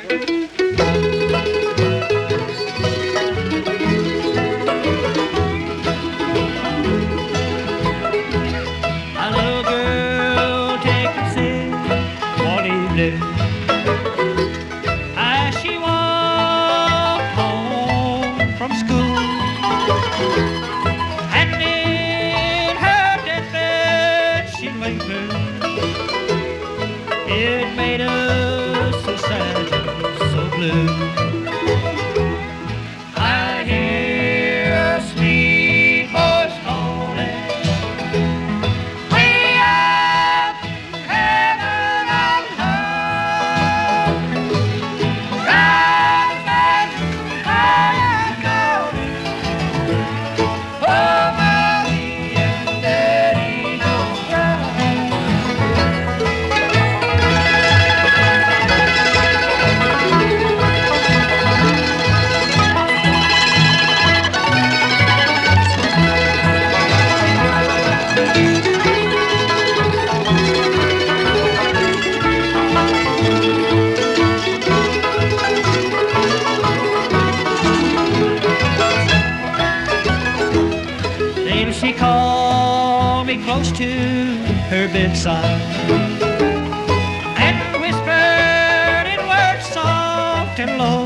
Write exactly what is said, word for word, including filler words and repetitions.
As she walked home from school, and in her deathbed she made her. It made us so sad and so blue. I hear a sweet voice calling, way up in heaven above. God bless high and low. Oh, mommy and daddy don't cry. Then she called me close to her bedside and whispered in words soft and low,